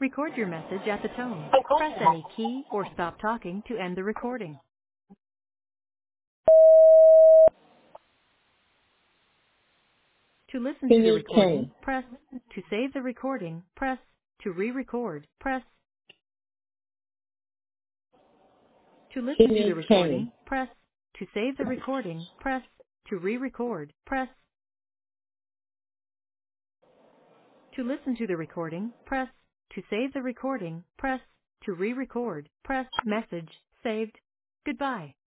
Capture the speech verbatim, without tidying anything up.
Record your message at the tone. Press any key or stop talking to end the recording. To listen to the Senior recording, Kenny. press. To save the recording, press. To re-record, press. To listen to Senior the recording, Kenny. press. To save the recording, press. To re-record, press. To listen to the recording, press. To save the recording, press. To re-record, press. Message saved. Goodbye.